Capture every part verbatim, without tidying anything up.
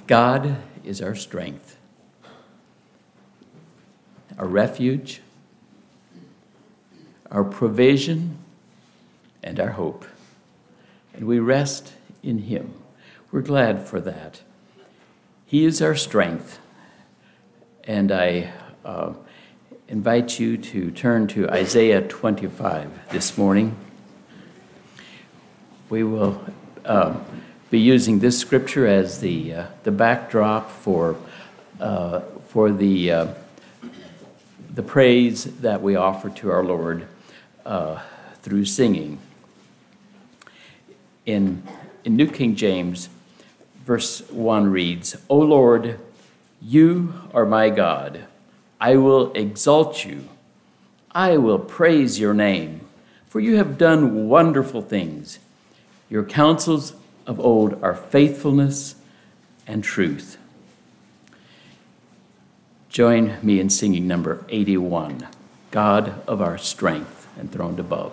God is our strength, our refuge, our provision, and our hope. And we rest in him. We're glad for that. He is our strength. And I uh, invite you to turn to Isaiah twenty-five this morning. We will uh, be using this scripture as the uh, the backdrop for uh, for the uh, the praise that we offer to our Lord uh, through singing. In in New King James, verse one reads, "O Lord, you are my God. I will exalt you. I will praise your name, for you have done wonderful things. Your counsels of old are faithfulness and truth." Join me in singing number eighty-one, God of our strength, enthroned above.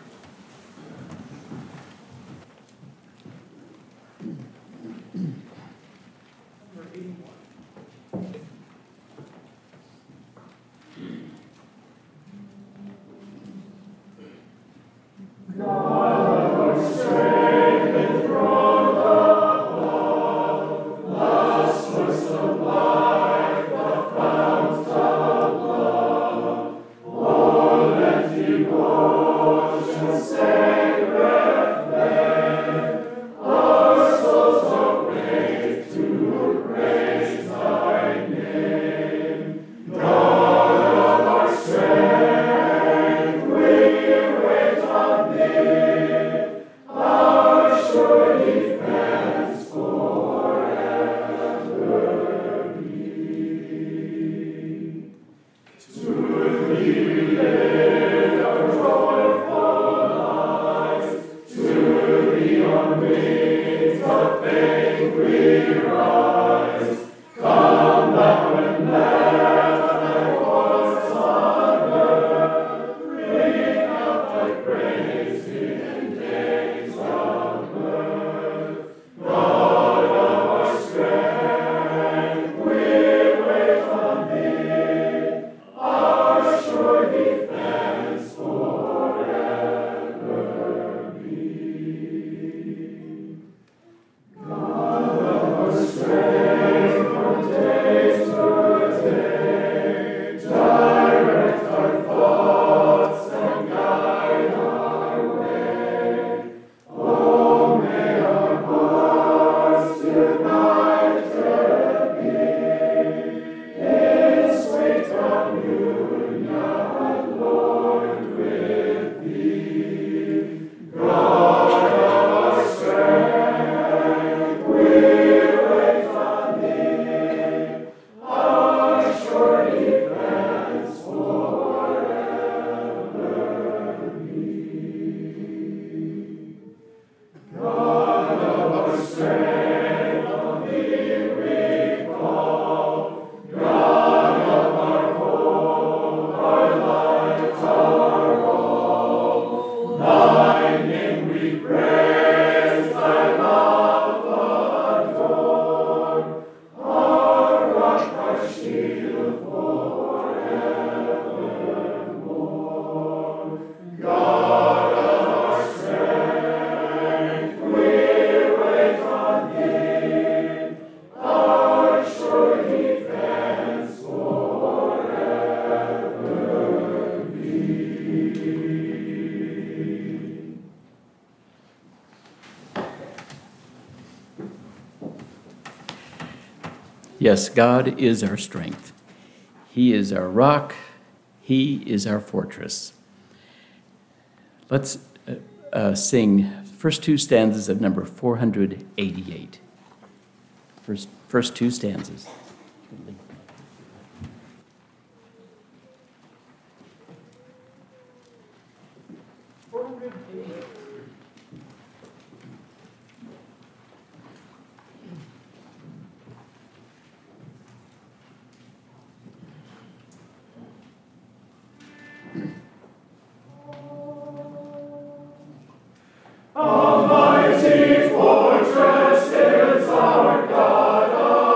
Yes, God is our strength. He is our rock. He is our fortress. Let's uh, uh, sing first two stanzas of number four hundred eighty-eight. First, first two stanzas. four hundred eighty-eight. Almighty fortress is our God.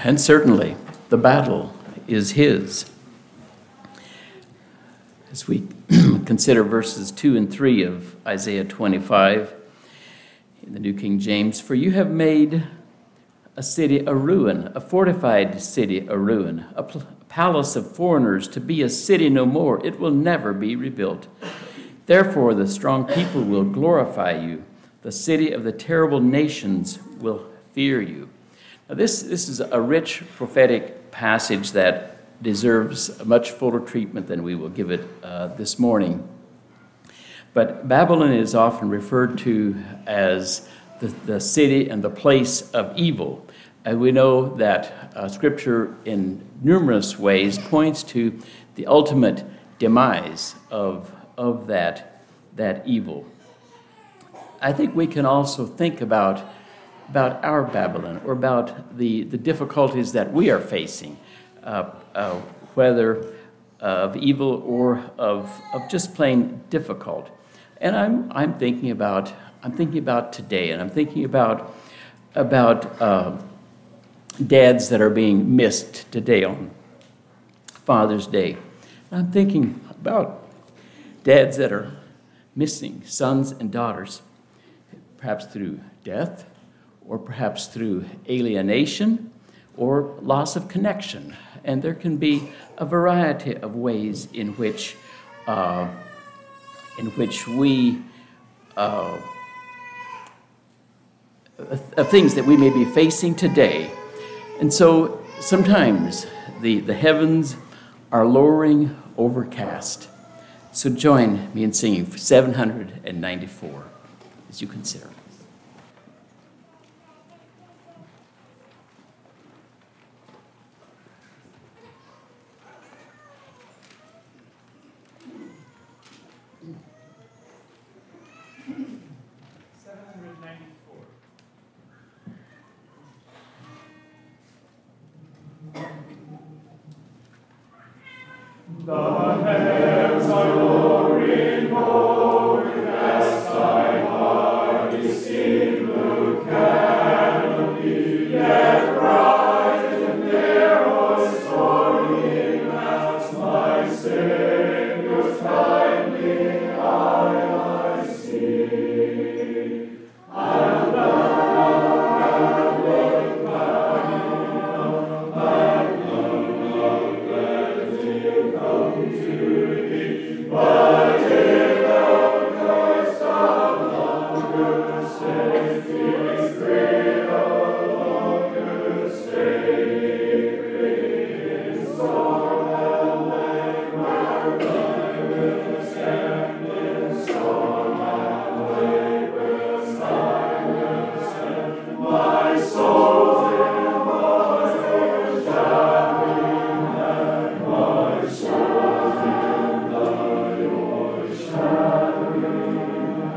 And certainly, the battle is his. As we consider verses two and three of Isaiah twenty-five in the New King James, "For you have made a city a ruin, a fortified city a ruin, a pl- palace of foreigners to be a city no more. It will never be rebuilt. Therefore the strong people will glorify you. The city of the terrible nations will fear you." Now this, this is a rich prophetic passage that deserves much fuller treatment than we will give it uh, this morning. But Babylon is often referred to as the, the city and the place of evil. And we know that uh, Scripture in numerous ways points to the ultimate demise of, of that, that evil. I think we can also think about, about our Babylon, or about the, the difficulties that we are facing, uh, uh, whether of evil or of, of just plain difficult. And I'm I'm thinking about I'm thinking about today, and I'm thinking about about uh, dads that are being missed today on Father's Day. And I'm thinking about dads that are missing sons and daughters, perhaps through death, or perhaps through alienation, or loss of connection. And there can be a variety of ways in which uh, in which we, uh, of things that we may be facing today. And so sometimes the, the heavens are lowering overcast. So join me in singing seven hundred ninety-four as you consider. The heavens are lowering overcast, thy heart is seen blue canopy, yet bright and narrow stormy mass, my Savior's kindly eye I see. I'll bow and look back, back, look, look, let him come to thee. But if thou dost no longer stay, be free, no longer stay, free in storm and labor, I will stand in storm and labor, silence, and my soul's in mourning, shouting, and my soul's in thy overshadowing.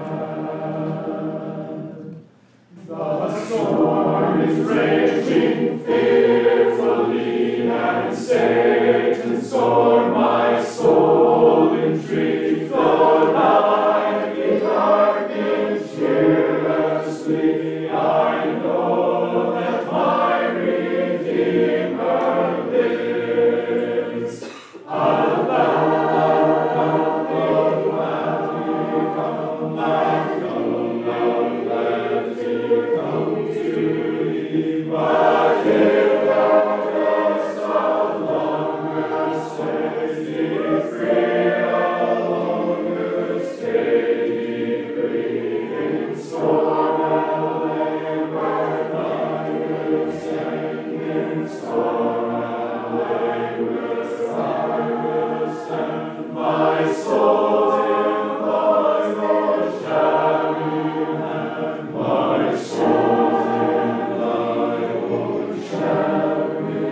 The storm is raging fearfully, and Satan's sore my soul intrigues, though night be dark and cheerlessly, I know that my Redeemer lives. I'll bow down, look gladly, come back, come down, let him come to thee. But if thou dost no longer stay, be free, no longer stay, be free in storm and labor, I will stand in storm and labor, I will stand, my soul's in thy overshadowing hand, my soul's in thy overshadowing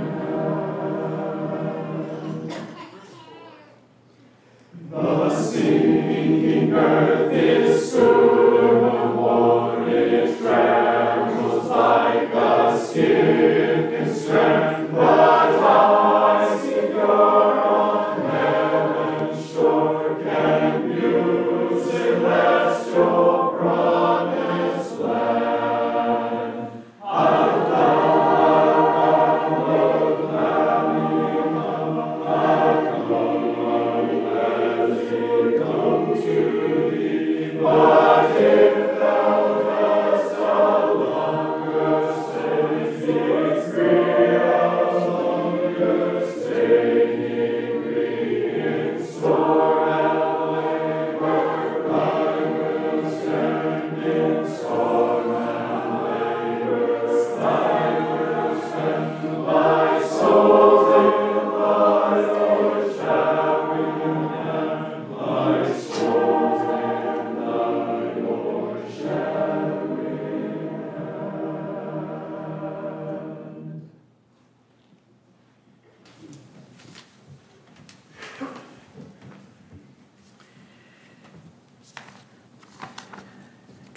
hand. The sinking earth is soon no more, it trembles like a skiff in strength, but I, secure on heaven's shore, can view celestial promised land. I'll bow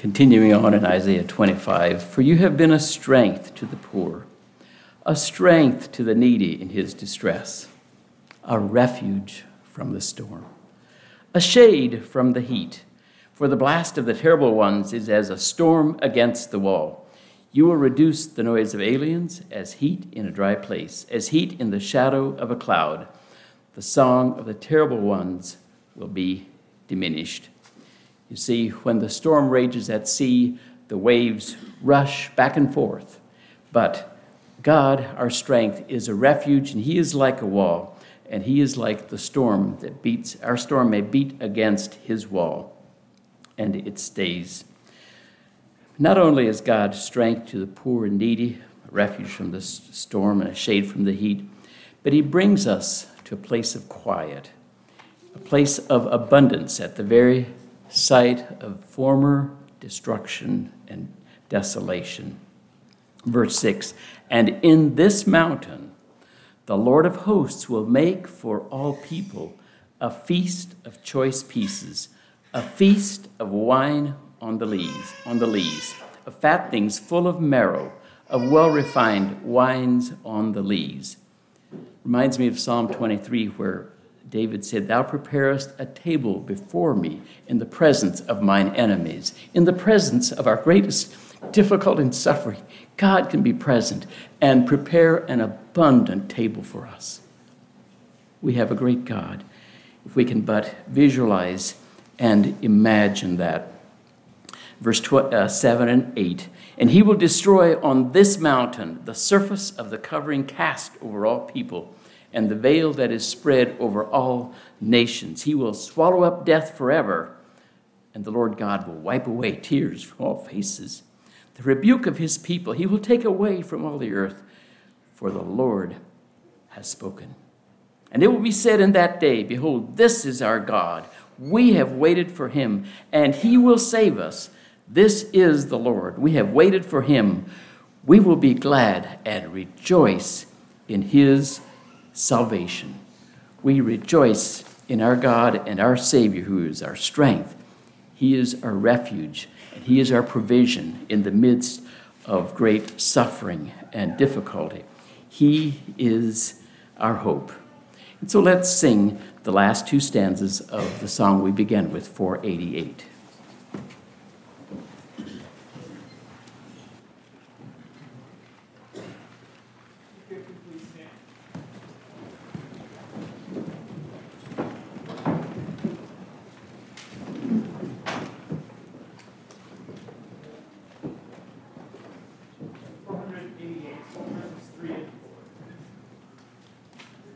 Continuing on in Isaiah twenty-five, for you have been a strength to the poor, a strength to the needy in his distress, a refuge from the storm, a shade from the heat. For the blast of the terrible ones is as a storm against the wall. You will reduce the noise of aliens as heat in a dry place, as heat in the shadow of a cloud. The song of the terrible ones will be diminished. You see, when the storm rages at sea, the waves rush back and forth. But God, our strength, is a refuge, and he is like a wall, and he is like the storm that beats, our storm may beat against his wall, and it stays. Not only is God strength to the poor and needy, a refuge from the storm and a shade from the heat, but he brings us to a place of quiet, a place of abundance at the very site of former destruction and desolation. Verse six, and in this mountain the Lord of hosts will make for all people a feast of choice pieces, a feast of wine on the lees, on the lees, of fat things full of marrow, of well-refined wines on the lees. Reminds me of Psalm twenty-three, where David said, thou preparest a table before me in the presence of mine enemies, in the presence of our greatest difficulty and suffering. God can be present and prepare an abundant table for us. We have a great God, if we can but visualize and imagine that. Verse seven and eight, and he will destroy on this mountain the surface of the covering cast over all people, and the veil that is spread over all nations. He will swallow up death forever, and the Lord God will wipe away tears from all faces. The rebuke of his people he will take away from all the earth, for the Lord has spoken. And it will be said in that day, behold, this is our God. We have waited for him, and he will save us. This is the Lord. We have waited for him. We will be glad and rejoice in his salvation. We rejoice in our God and our Savior, who is our strength. He is our refuge, and he is our provision in the midst of great suffering and difficulty. He is our hope. And so let's sing the last two stanzas of the song we began with, four eighty-eight.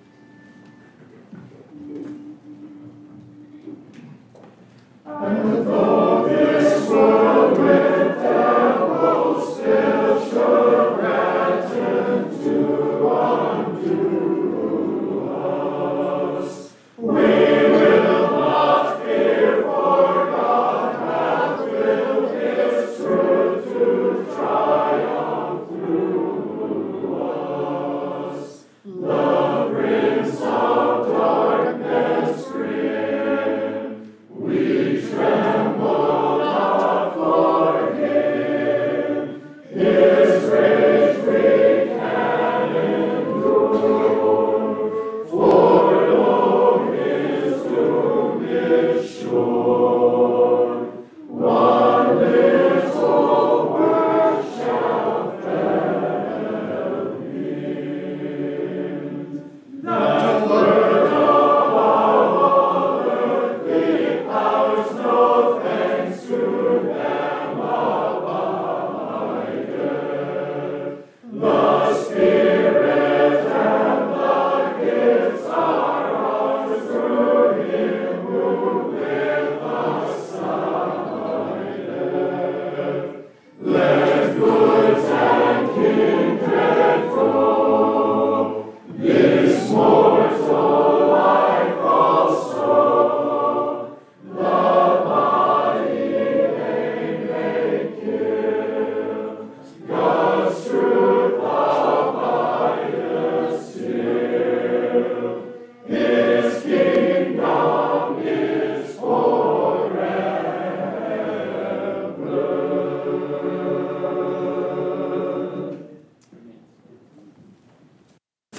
And the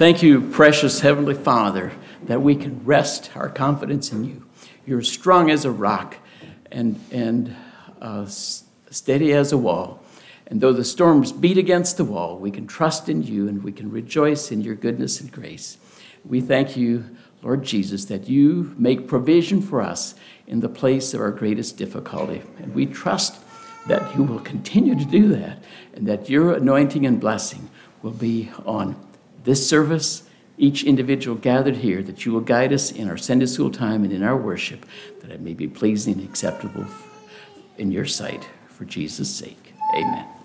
Thank you, precious Heavenly Father, that we can rest our confidence in you. You're strong as a rock and, and uh, steady as a wall. And though the storms beat against the wall, we can trust in you and we can rejoice in your goodness and grace. We thank you, Lord Jesus, that you make provision for us in the place of our greatest difficulty. And we trust that you will continue to do that and that your anointing and blessing will be on this service, each individual gathered here, that you will guide us in our Sunday school time and in our worship, that it may be pleasing and acceptable in your sight. For Jesus' sake, amen.